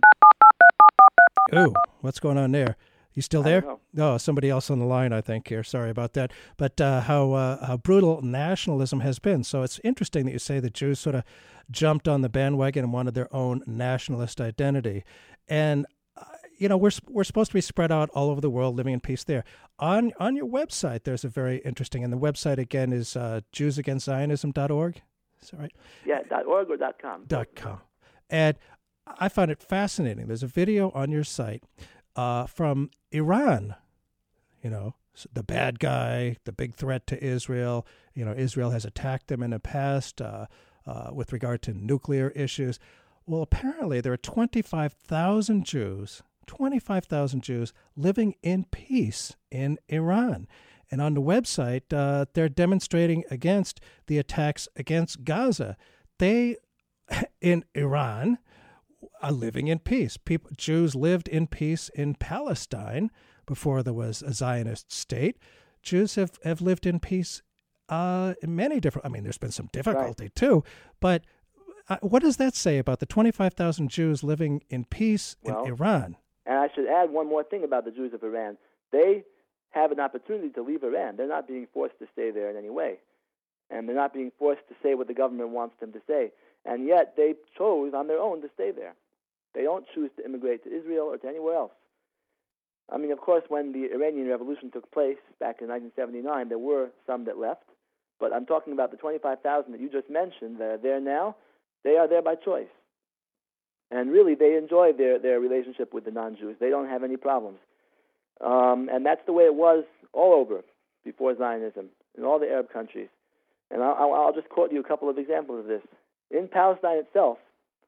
Oh, what's going on there? You still there? Oh, somebody else on the line, I think, here. Sorry about that. But how brutal nationalism has been. So it's interesting that you say the Jews sort of jumped on the bandwagon and wanted their own nationalist identity. And we're supposed to be spread out all over the world, living in peace there. On your website, there's a very interesting, and the website again is JewsAgainstZionism.org. Is that right? Yeah, .org or .com. .com. And I found it fascinating. There's a video on your site from Iran. the bad guy, the big threat to Israel. Israel has attacked them in the past with regard to nuclear issues. Well, apparently there are 25,000 Jews living in peace in Iran. And on the website, they're demonstrating against the attacks against Gaza. They, in Iran, are living in peace. Jews lived in peace in Palestine before there was a Zionist state. Jews have lived in peace in many different... there's been some difficulty too, but what does that say about the 25,000 Jews living in peace in Iran? And I should add one more thing about the Jews of Iran. They have an opportunity to leave Iran. They're not being forced to stay there in any way. And they're not being forced to say what the government wants them to say. And yet they chose on their own to stay there. They don't choose to immigrate to Israel or to anywhere else. Of course, when the Iranian Revolution took place back in 1979, there were some that left. But I'm talking about the 25,000 that you just mentioned that are there now. They are there by choice. And really, they enjoy their relationship with the non-Jews. They don't have any problems. And that's the way it was all over before Zionism, in all the Arab countries. And I'll just quote you a couple of examples of this. In Palestine itself,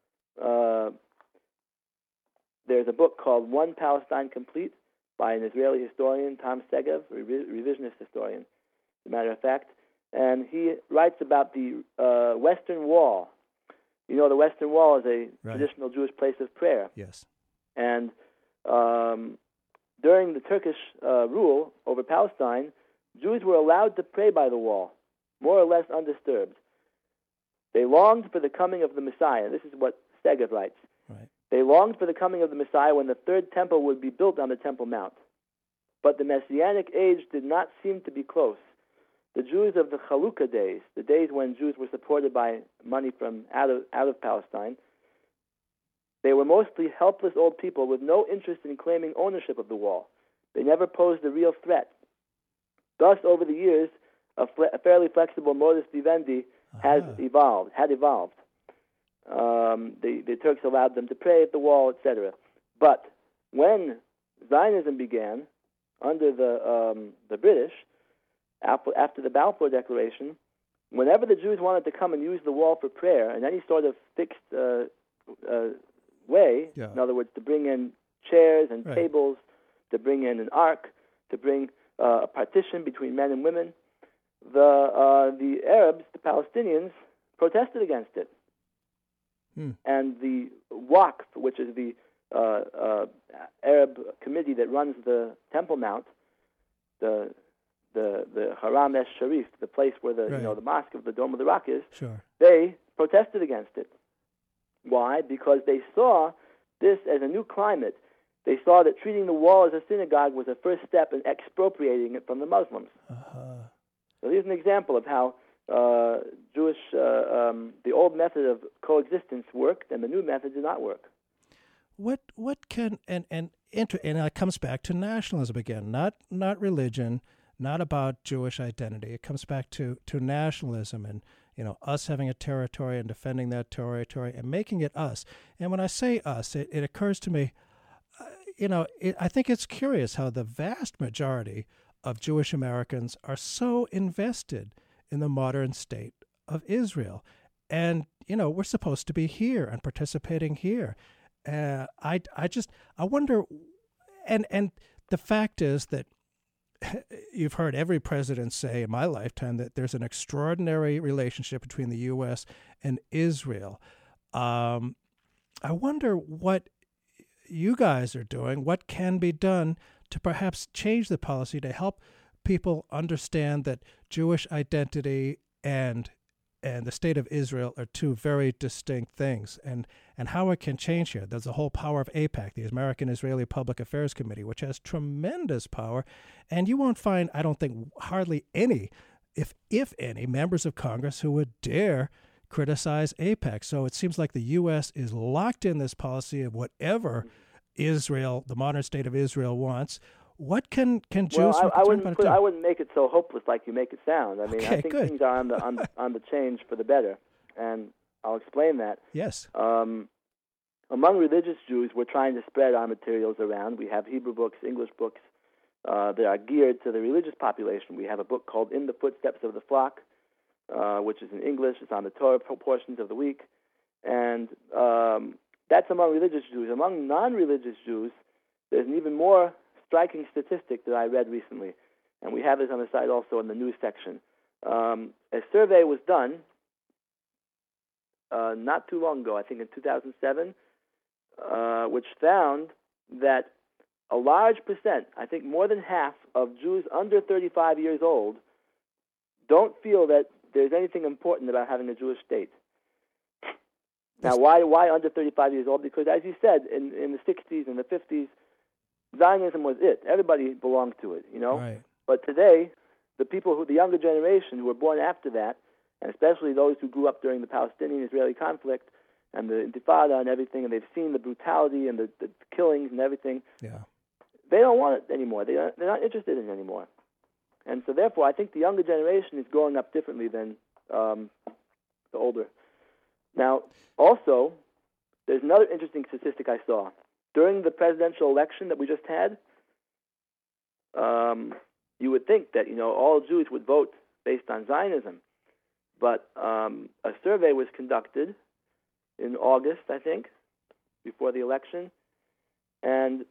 there's a book called One Palestine Complete by an Israeli historian, Tom Segev, a revisionist historian, as a matter of fact. And he writes about the Western Wall. The Western Wall is a traditional Jewish place of prayer. Yes. And during the Turkish rule over Palestine, Jews were allowed to pray by the wall, more or less undisturbed. They longed for the coming of the Messiah. This is what Segev writes. Right. They longed for the coming of the Messiah when the third temple would be built on the Temple Mount. But the Messianic age did not seem to be close. The Jews of the Chalukah days, the days when Jews were supported by money from out of Palestine, they were mostly helpless old people with no interest in claiming ownership of the wall. They never posed a real threat. Thus, over the years, a fairly flexible modus vivendi had evolved. The Turks allowed them to pray at the wall, etc. But when Zionism began under the British, after the Balfour Declaration, whenever the Jews wanted to come and use the wall for prayer in any sort of fixed way, in other words, to bring in chairs and tables, to bring in an ark, to bring a partition between men and women, the Arabs, the Palestinians, protested against it. And the Waqf, which is the Arab committee that runs the Temple Mount, the Haram Sharif, the place where the mosque of the Dome of the Rock is, they protested against it. Why? Because they saw this as a new climate. They saw that treating the wall as a synagogue was a first step in expropriating it from the Muslims. So here's an example of how Jewish, the old method of coexistence worked, and the new method did not work. What can and it comes back to nationalism again, not religion, not about Jewish identity. It comes back to nationalism and us having a territory and defending that territory and making it us. And when I say us, it occurs to me, I think it's curious how the vast majority of Jewish Americans are so invested in the modern state of Israel. And, we're supposed to be here and participating here. I wonder, and the fact is that you've heard every president say in my lifetime that there's an extraordinary relationship between the U.S. and Israel. I wonder what you guys are doing, what can be done to perhaps change the policy to help people understand that Jewish identity and the state of Israel are two very distinct things, and how it can change here. There's the whole power of AIPAC, the American Israeli Public Affairs Committee, which has tremendous power, and you won't find, I don't think, hardly any, if any, members of Congress who would dare criticize AIPAC. So it seems like the U.S. is locked in this policy of whatever Israel, the modern state of Israel, wants. What can Jews? Well, I wouldn't make it so hopeless like you make it sound. I think good. Things are on the change for the better, and I'll explain that. Yes. Among religious Jews, we're trying to spread our materials around. We have Hebrew books, English books, that are geared to the religious population. We have a book called In the Footsteps of the Flock, which is in English. It's on the Torah portions of the week. And that's among religious Jews. Among non-religious Jews, there's an even more striking statistic that I read recently. And we have this on the site also in the news section. A survey was done not too long ago, I think in 2007, which found that a large percent, I think more than half, of Jews under 35 years old don't feel that there's anything important about having a Jewish state. Now, why under 35 years old? Because, as you said, in the 60s and the 50s, Zionism was it. Everybody belonged to it, you know? Right. But today, the younger generation who were born after that, and especially those who grew up during the Palestinian-Israeli conflict and the Intifada and everything, and they've seen the brutality and the killings and everything, they don't want it anymore. They're not interested in it anymore. And so, therefore, I think the younger generation is growing up differently than the older. Now, also, there's another interesting statistic I saw. During the presidential election that we just had, you would think that, all Jews would vote based on Zionism. But a survey was conducted in August, I think, before the election, and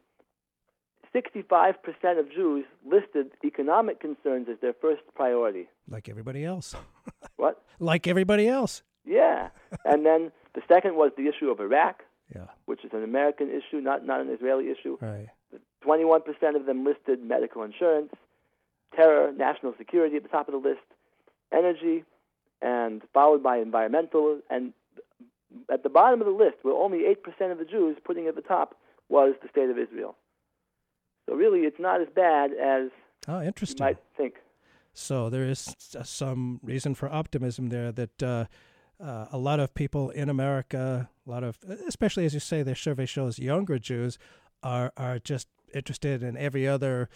65% of Jews listed economic concerns as their first priority. Like everybody else. What? Like everybody else. Yeah. And then the second was the issue of Iraq, which is an American issue, not an Israeli issue. Right. 21% of them listed medical insurance, terror, national security at the top of the list, energy, and followed by environmental. And at the bottom of the list, where only 8% of the Jews putting it at the top, was the state of Israel. So really, it's not as bad as you might think. So there is some reason for optimism there that a lot of people in America, especially as you say, their survey shows younger Jews are just interested in every other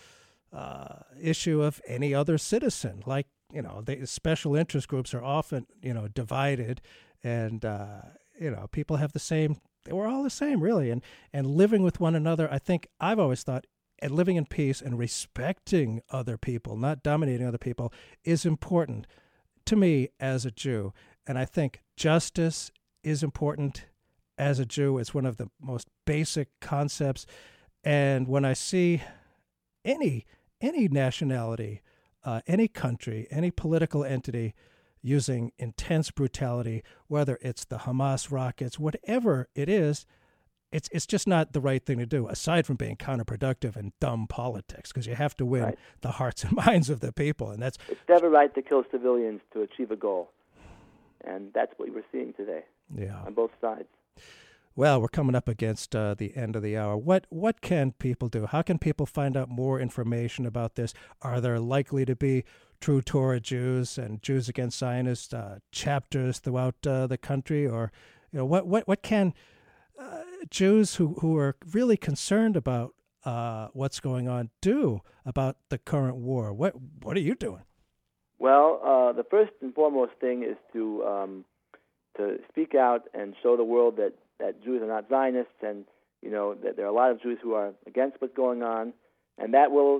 issue of any other citizen. Like, the special interest groups are often, divided, and, people have the same, we're all the same, really. And living with one another, I think I've always thought, and living in peace and respecting other people, not dominating other people, is important to me as a Jew. And I think justice is important as a Jew. It's one of the most basic concepts. And when I see any nationality, any country, any political entity using intense brutality, whether it's the Hamas rockets, whatever it is, it's just not the right thing to do, aside from being counterproductive and dumb politics, because you have to win the hearts and minds of the people. And it's never right to kill civilians to achieve a goal. And that's what we're seeing today on both sides. Well, we're coming up against the end of the hour. What can people do? How can people find out more information about this? Are there likely to be True Torah Jews and Jews Against Zionists chapters throughout the country? Or what can Jews who are really concerned about what's going on do about the current war? What are you doing? Well, the first and foremost thing is to speak out and show the world that Jews are not Zionists, and that there are a lot of Jews who are against what's going on, and that will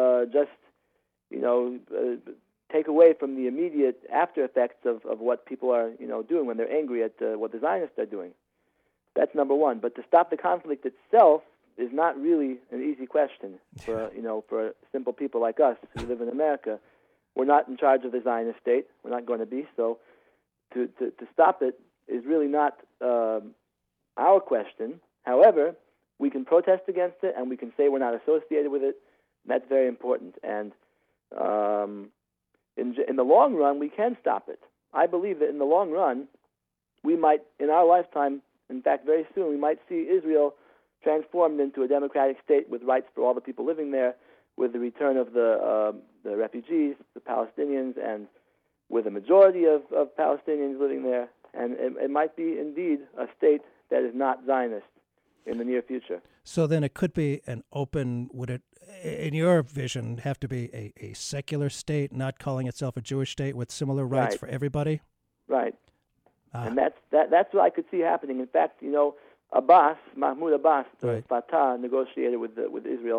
take away from the immediate after effects of what people are doing when they're angry at what the Zionists are doing. That's number one. But to stop the conflict itself is not really an easy question for simple people like us who live in America. We're not in charge of the Zionist state. We're not going to be. So to stop it is really not our question. However, we can protest against it, and we can say we're not associated with it. That's very important. And in the long run, we can stop it. I believe that in the long run, we might, in our lifetime, in fact, very soon, we might see Israel transformed into a democratic state with rights for all the people living there, with the return of the refugees, the Palestinians, and with a majority of Palestinians living there. And it might be, indeed, a state that is not Zionist in the near future. So then it could be an open, would it, in your vision, have to be a secular state, not calling itself a Jewish state, with similar rights for everybody? Right. And that's what I could see happening. In fact, Mahmoud Abbas, the Fatah, negotiator with Israel,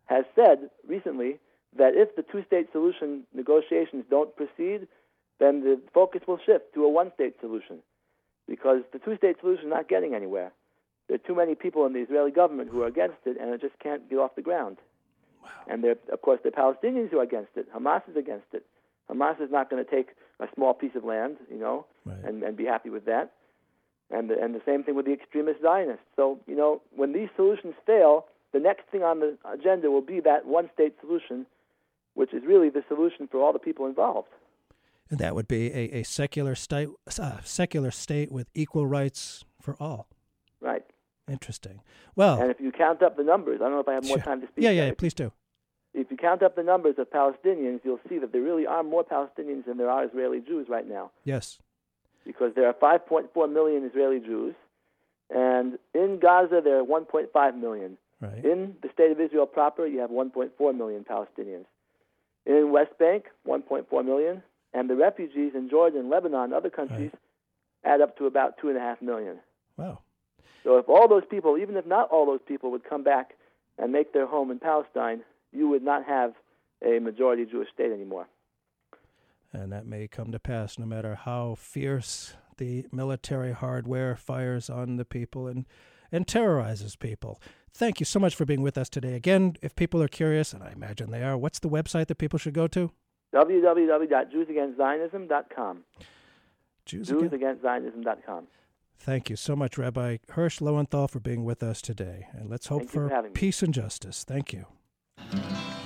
has said recently that if the two-state solution negotiations don't proceed, then the focus will shift to a one-state solution, because the two-state solution is not getting anywhere. There are too many people in the Israeli government who are against it, and it just can't get off the ground. Wow. And of course, the Palestinians who are against it. Hamas is against it. Hamas is not going to take a small piece of land, Right. and be happy with that. And the same thing with the extremist Zionists. So, when these solutions fail, the next thing on the agenda will be that one-state solution, which is really the solution for all the people involved. And that would be a secular state with equal rights for all. Right. Interesting. Well, and if you count up the numbers, I don't know if I have more time to speak. Yeah, please do. If you count up the numbers of Palestinians, you'll see that there really are more Palestinians than there are Israeli Jews right now. Yes. Because there are 5.4 million Israeli Jews, and in Gaza there are 1.5 million. Right. In the state of Israel proper, you have 1.4 million Palestinians. In West Bank, 1.4 million, and the refugees in Jordan, Lebanon, and other countries add up to about 2.5 million. Wow. So if all those people, even if not all those people, would come back and make their home in Palestine, you would not have a majority Jewish state anymore. And that may come to pass no matter how fierce the military hardware fires on the people and terrorizes people. Thank you so much for being with us today. Again, if people are curious, and I imagine they are, what's the website that people should go to? www.JewsAgainstZionism.com. JewsAgainstZionism.com. Thank you so much, Rabbi Hirsch Lowenthal, for being with us today. And let's hope for peace and justice. Thank you. 2,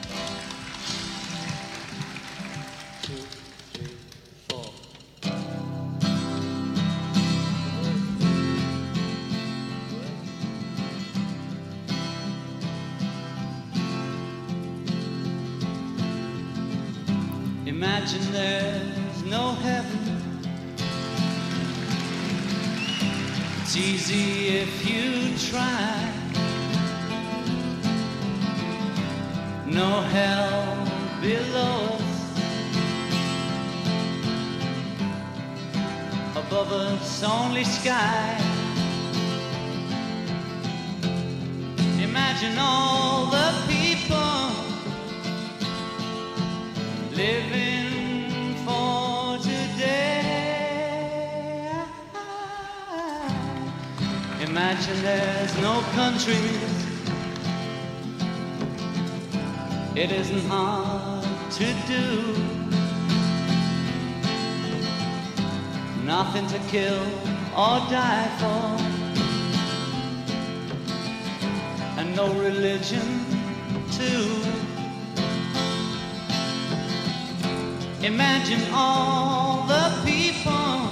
3, 4. Imagine there's no heaven. It's easy if you try. No hell below us. Above us only sky. Imagine all the people living for today. Imagine there's no countries. It isn't hard to do. Nothing to kill or die for, and no religion too. Imagine all the people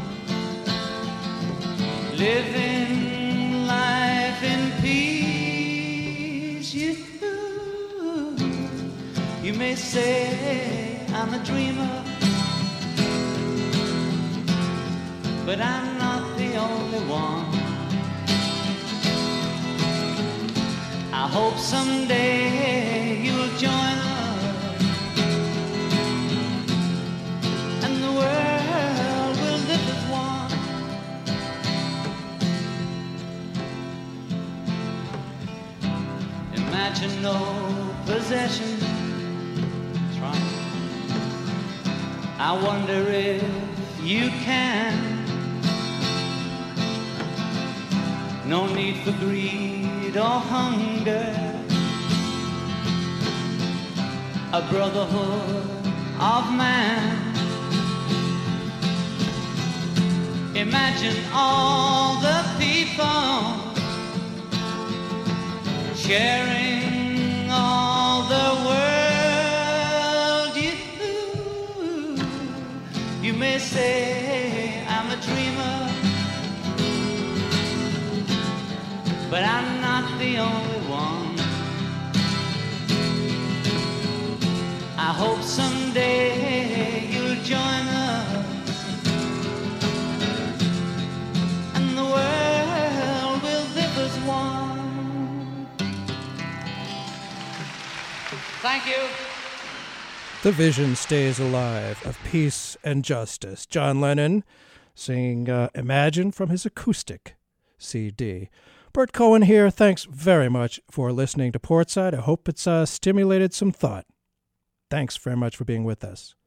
living life in peace. You may say I'm a dreamer, but I'm not the only one. I hope someday you'll join us, and the world will live as one. Imagine no possessions. I wonder if you can. No need for greed or hunger. A brotherhood of man. Imagine all the people sharing all the world. You may say I'm a dreamer, but I'm not the only one. I hope someday you'll join us, and the world will live as one. Thank you. The vision stays alive of peace and justice. John Lennon singing Imagine from his acoustic CD. Bert Cohen here. Thanks very much for listening to Portside. I hope it's stimulated some thought. Thanks very much for being with us.